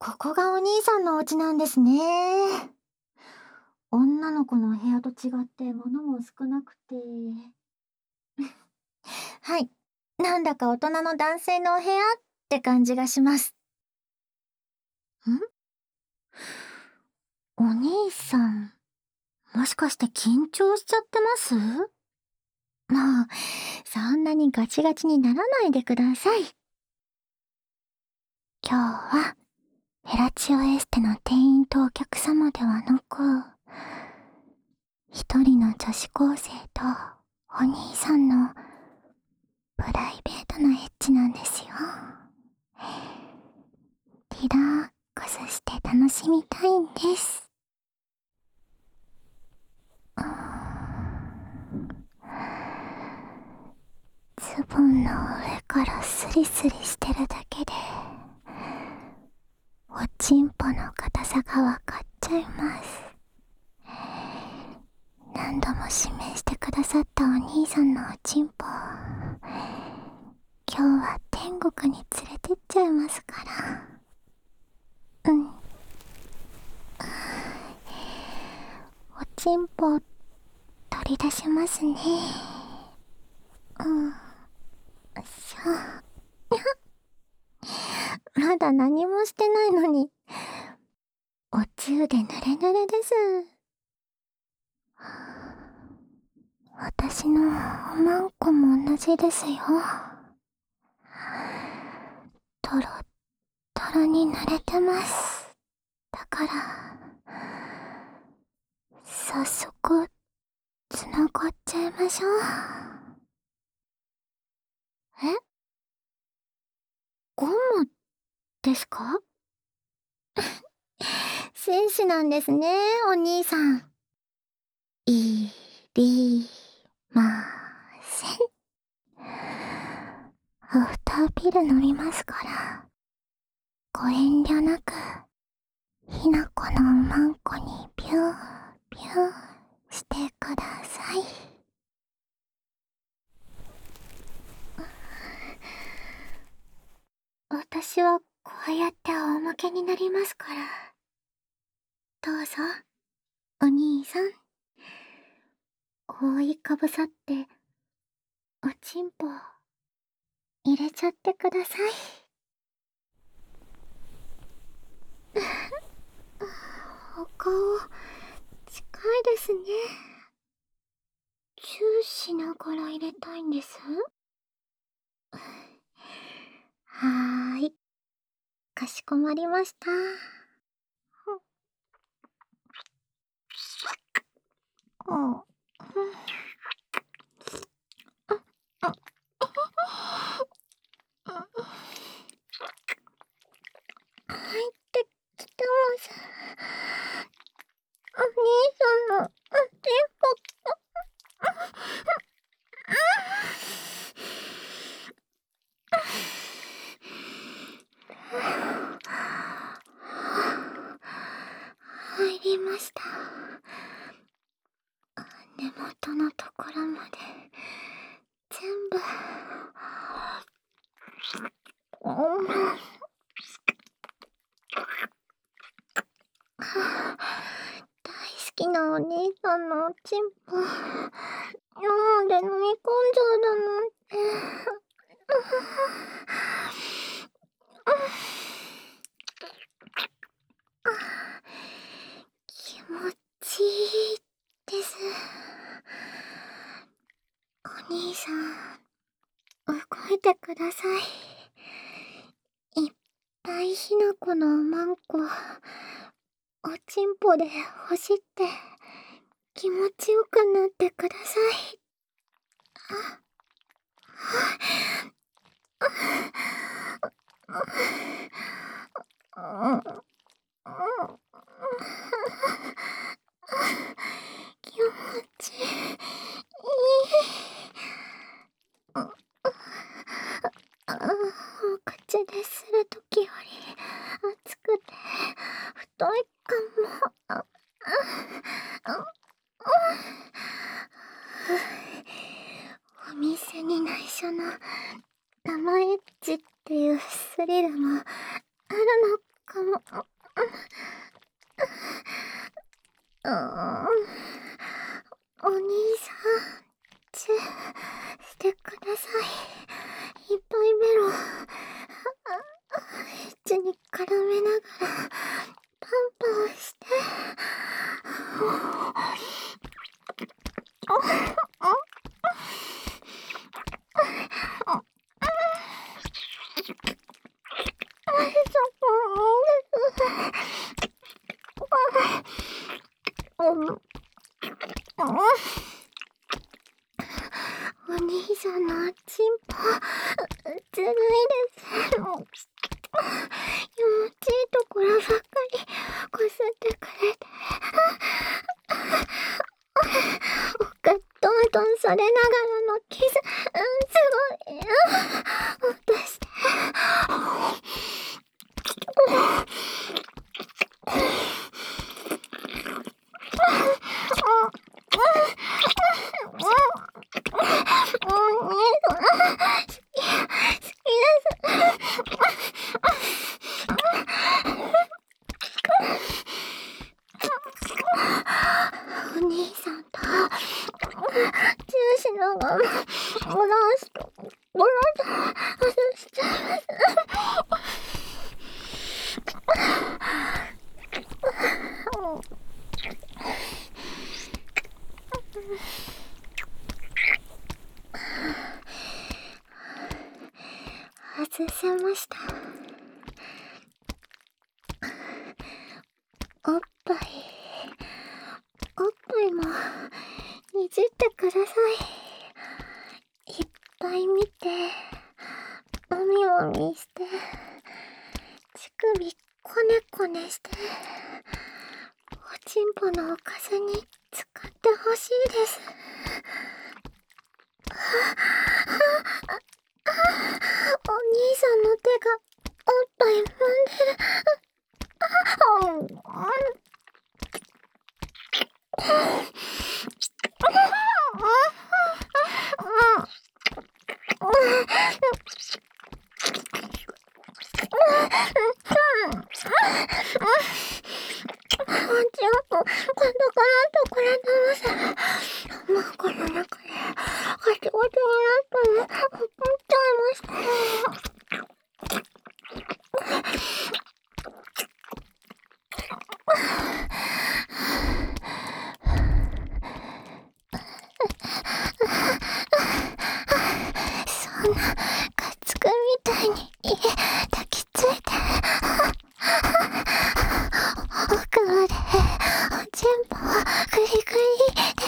ここがお兄さんのお家なんですね。女の子の部屋と違って物も少なくて。はい。なんだか大人の男性のお部屋って感じがします。お兄さん、もしかして緊張しちゃってます？もう、そんなにガチガチにならないでください。今日は、フェラチオエステの店員とお客様ではなく、一人の女子高生とお兄さんのプライベートなエッチなんですよ。リラックスして楽しみたいんです。ズボンの上からスリスリしてるだけでおちんぽの硬さがわかっちゃいます。何度も指名してくださったお兄さんのおちんぽ、今日は天国に連れてっちゃいますから。おちんぽ取り出しますね。しょ。まだ何もしてないのに、おつゆでぬれぬれです。私のおまんこも同じですよ。トロットロに濡れてます。だから早速つながっちゃいましょう。え、ゴムですか？紳士なんですね、お兄さん。いりません。アフターピル飲みますから、ご遠慮なく、ひなこのおまんこにビュービューしてください。私はこうやって仰向けになりますから。どうぞ、お兄さん。覆いかぶさって、おちんぽ入れちゃってください。お顔、近いですね。チューしながら入れたいんです。はーい。かしこまりました。うん。入ってきてます。お兄さんのおちんぽ。入りました。根元のところまで全部。大好きなお兄さんのおちんぽ、生で飲み込んじゃうだなんて。気持ちいいです。お兄さん、動いてください。いっぱいひなこのおまんこ、おちんぽで走って気持ちよくなってください。気持ちいい。お口でするときより熱くて太いかも。お店に内緒の生エッチっていうスリルもあるのかも。お兄さん、チューしてください。いっぱいベロ口に絡めながらパンパンして。お兄さんのチンポずるいです。気持ちいいところばっかりこすってくれて、おっかトントンされながらのキス、すごい音して。お兄さんとチューしながらバランスとバランスしちゃいます。外せました。おっぱいもいじってください。いっぱい見て、もみもみして、乳首こねこねして、おちんぽのおかずに使ってほしいです。お兄さんの手がおっぱい踏んでる。今度このところのさ、マークの中でガチガチになったの、怒っちゃいました。そんなガッツくんみたいに抱きついて奥までおちんぽをグリグリで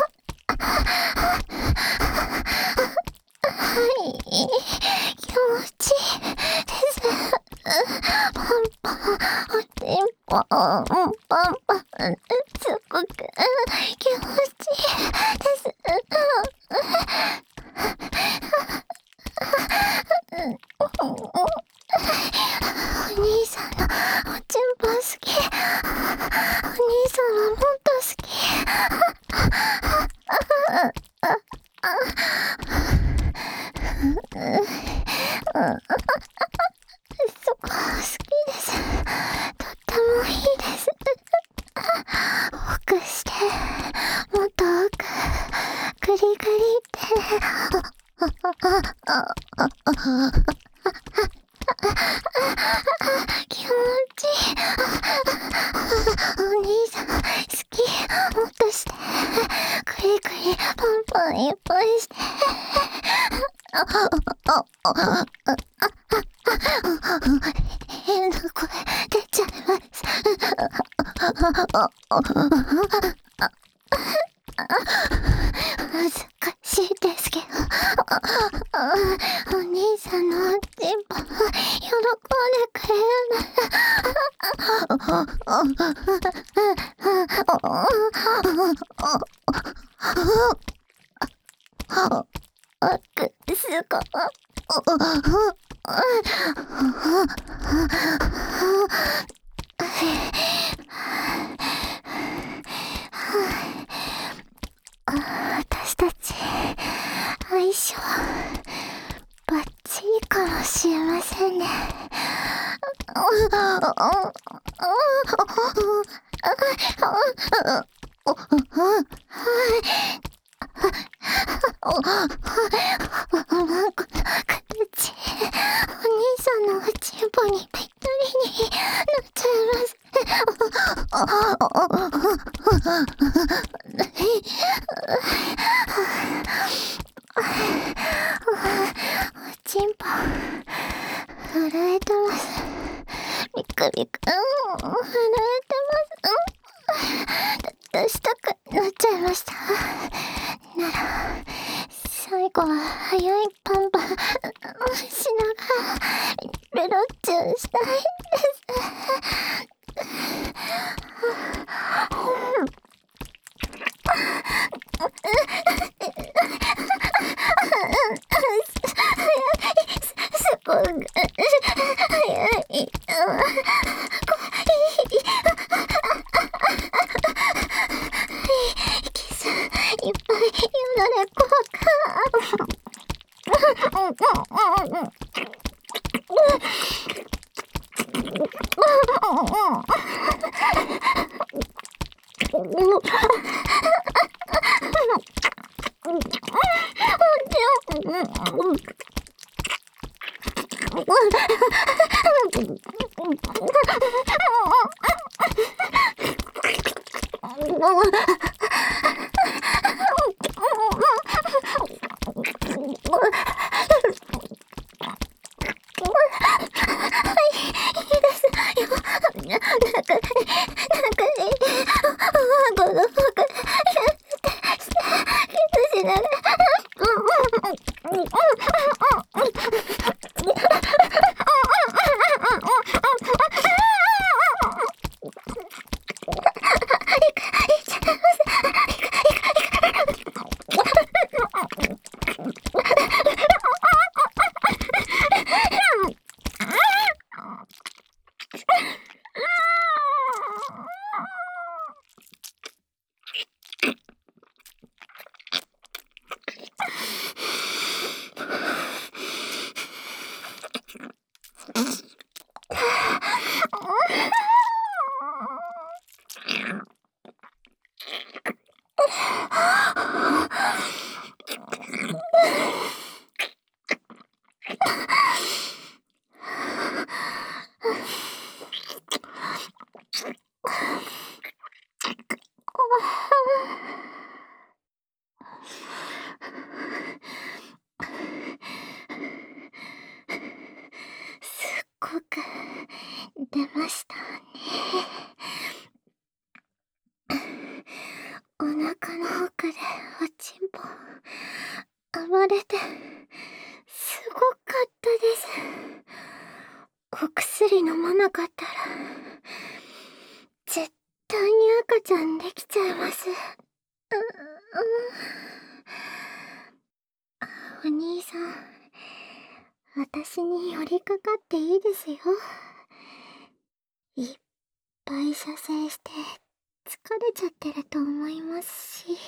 はい気持ちいいです。パンパンおちんぽパンパンすごく気持ちいいです。お兄さんのおちんぽ好き。お兄さんはもっと好き。そこ好きです。とってもいいです。奥して、もっと奥、グリグリって気持ちいい。お兄さん好き。もっとして、グリグリパンパンいっぱいして。変な声出ちゃいます。恥ずかしいですけど、お兄さんのおちんぽ喜んでくれるならすごい。私たち相性バッチリかもしれませんね。 さんのおちんぽにぴったりになっちゃいます。おちんぽ震えてます。ビクビク震えてます。出したくなっちゃいました。なら最後は早いパンパンしながらベロッチュしたいです。すごく早い。キスいっぱいよだれ効果。すっごく出ましたね。お腹の奥でおちんぽ暴れてすごかったです。お薬飲まなかったら絶対に赤ちゃんできちゃいます。お兄さん、私に寄りかかっていいですよ。いっぱい射精して疲れちゃってると思いますし。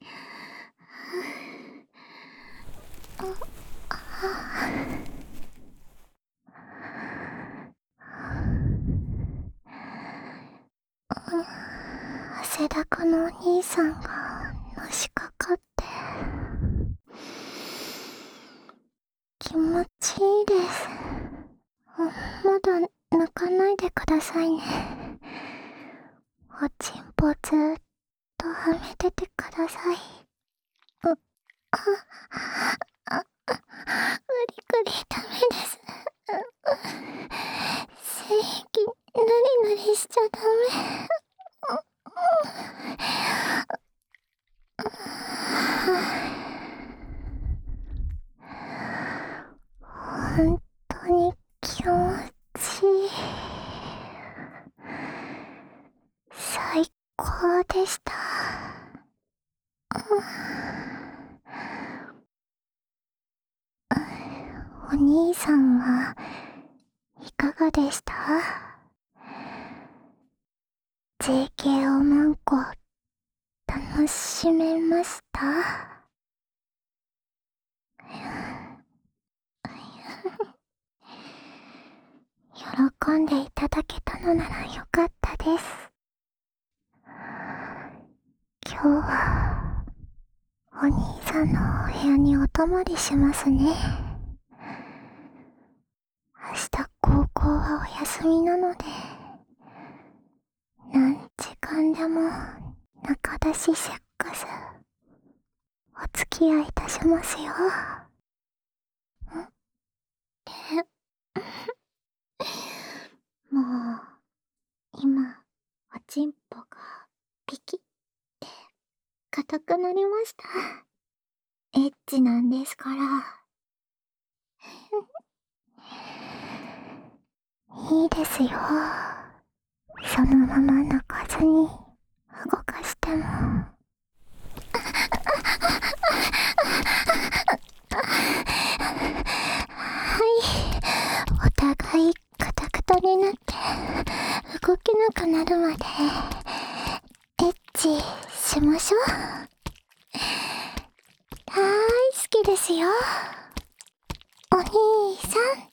汗だくのお兄さんがのしかかって気持ちいいです。まだ抜かないでくださいね。おちんぽずーっとはめててください。無理くりダメです。精液ぬりぬりしちゃダメ。本当に気持ちいい。最高でした。お兄さんはいかがでした？ JK おまんこ楽しめました？喜んでいただけたのならよかったです。今日はお兄さんのお部屋にお泊まりしますね。明日高校はお休みなので、何時間でも中出しセックスお付き合いいたしますよ。もう今おちんぽがピキって硬くなりました。エッチなんですから。いいですよ。そのまま泣かずに動かしても。はい、お互いカタカタになって動けなくなるまでエッチしましょう。大好きですよ、お兄さん。